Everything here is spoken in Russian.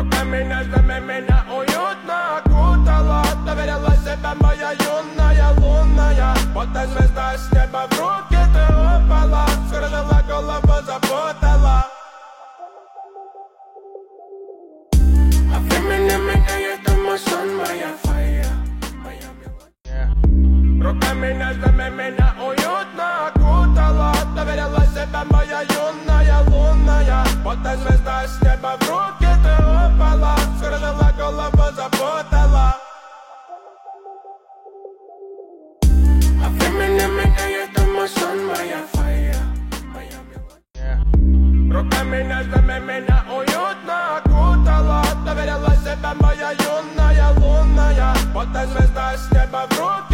Руками нежными меня уютно окутала. Доверила себе моя юная лунная. Будто звезда с неба в руки ты упала. Скружила голову, запутала. А времени меня, это мой сон, моя фея. Руками нежными меня уютно окутала. Доверила себе моя юная лунная. Будто звезда с неба в руки ты упала. Скружила голову, запутала. А времени меня, это мой сон, моя фея. Руками нежными меня уютно окутала. Доверила себе моя юная лунная. Будто звезда с неба в руки